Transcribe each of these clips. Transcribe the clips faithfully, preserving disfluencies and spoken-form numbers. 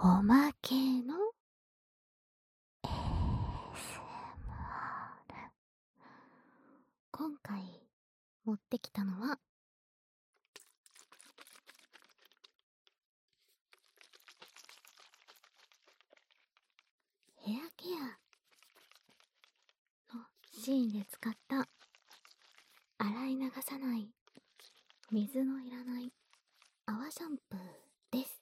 おまけの エーエスエムアール。 今回持ってきたのはヘアケアのシーンで使った洗い流さない水のいらない泡シャンプーです。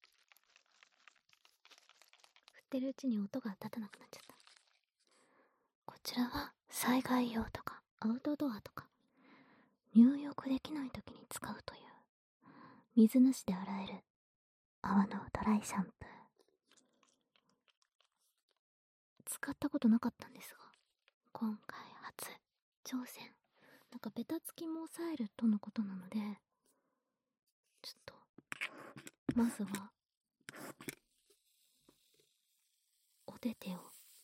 振ってるうちに音が立たなくなっちゃった。こちらは災害用とかアウトドアとか入浴できない時に使うという水なしで洗える泡のドライシャンプー。使ったことなかったんですが、今回初挑戦。なんかベタつきも抑えるとのことなので、ちょっとまずはお手手を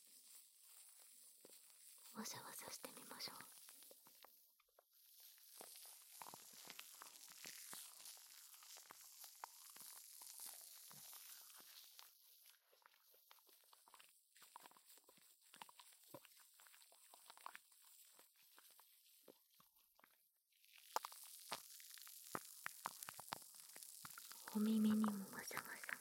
わしゃわしゃしてみましょう。お耳にもわしゃわしゃ。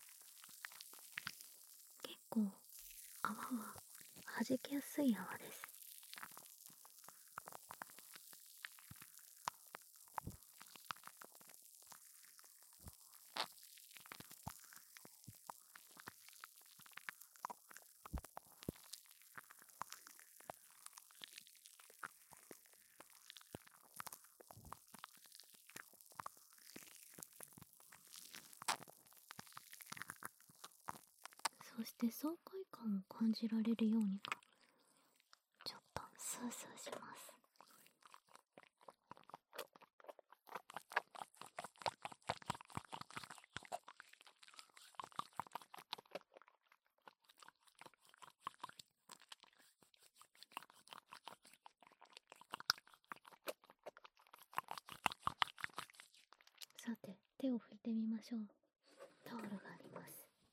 結構泡は弾けやすい泡です。そして爽快感を感じられるようにか、ちょっとスースーします。さて、手を拭いてみましょう。タオルがあります。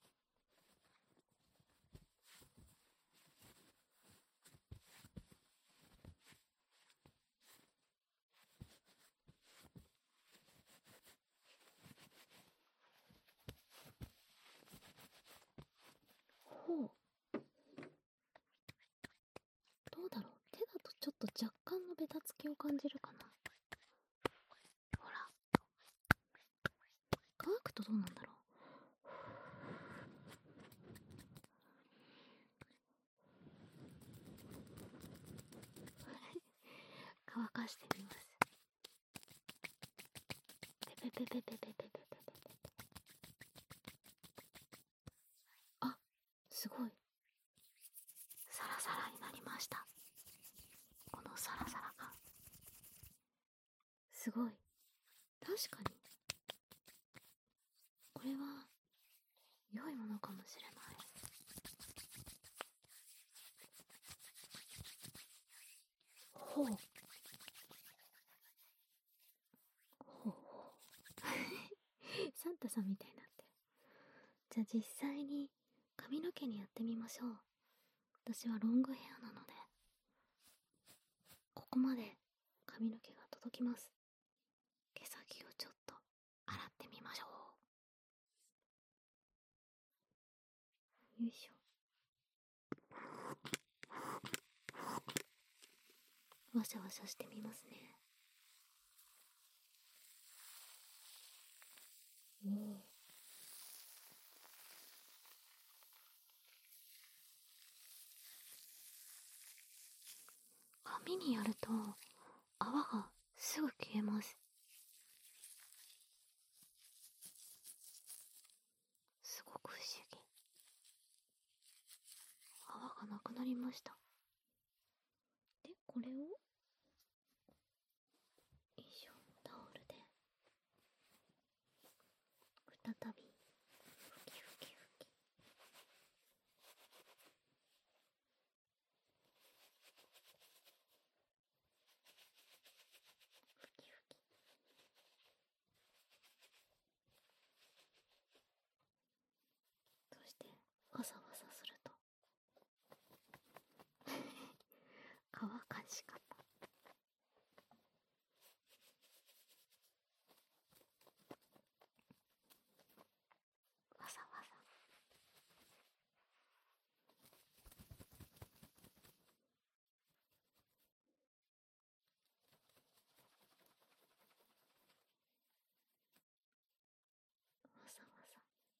ほう。どうだろう。手だとちょっと若干のベタつきを感じるかな。ほら。乾くとどうなんだろう。乾かしてみます。ペペペペペペペペペペ。あ、すごい。サラサラになりました。このサラサラ感。すごい。確かに。これは良いものかもしれない。ほう。ほうほう。サンタさんみたいになってる。じゃあ実際に髪の毛にやってみましょう。私はロングヘアなので、ここまで髪の毛が届きます。毛先をちょっと洗ってみましょう。よいしょ。わしゃわしゃしてみますね。おお。髪にやると泡がすぐ消えます。すごく不思議。泡がなくなりました。で、これをよいしょ、タオルで再びふきふきふき。ふきふき。そしてわさわさすると乾かし方。わさわさ。わさわさ。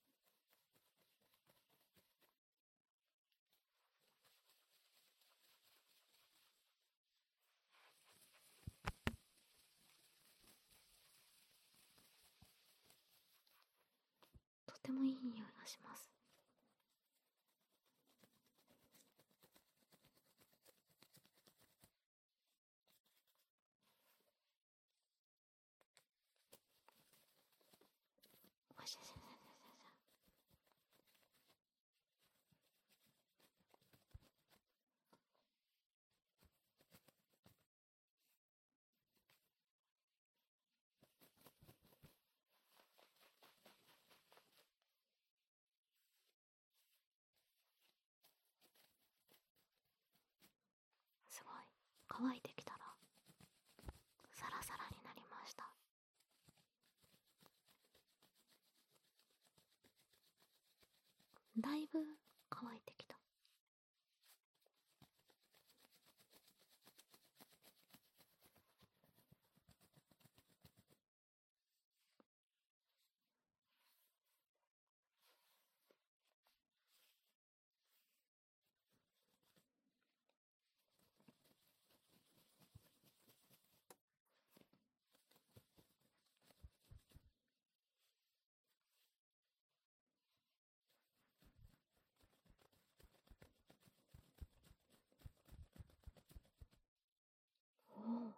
とてもいい匂いがします。わしゃしゃしゃしゃしゃ。すごい乾いてきたらサラサラになりました。だいぶ乾いてきた。おお、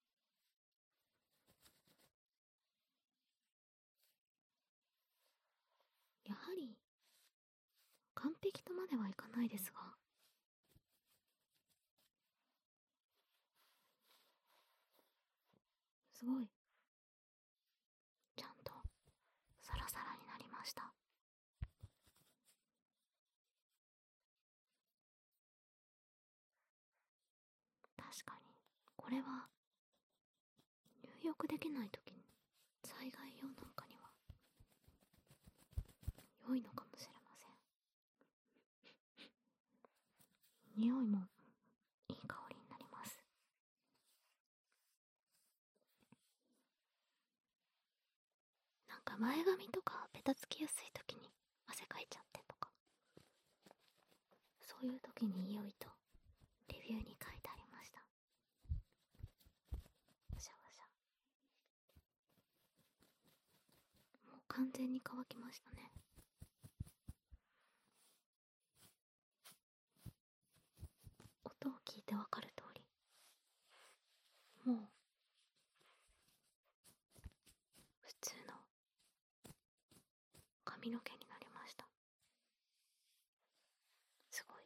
やはり完璧とまではいかないですが、すごいちゃんとサラサラになりました。確かにこれは入浴できないときに、災害用なんかには良いのかもしれません。匂いもいい香りになります。なんか前髪とかベタつきやすいときに汗かいちゃってとか、そういうときに良いとレビューに書いてありました。わしゃわしゃ。もう完全に乾きましたね。音を聞いてわかる通り、もう普通の髪の毛になりました。すごい。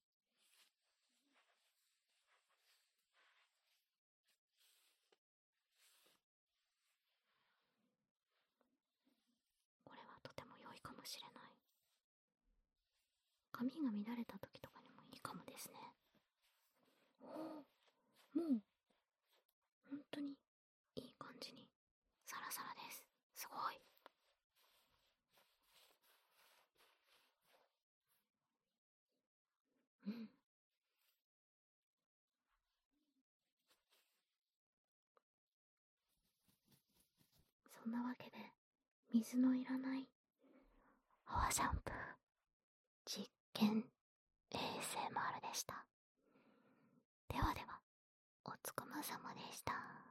これはとても良いかもしれない。髪が乱れた時とかにもいいかもですね。おお、もう本当にいい感じにサラサラです。すごい。うん。そんなわけで、水のいらない泡シャンプー実験 エーエスエムアール でした。ではでは、おつかまさまでした。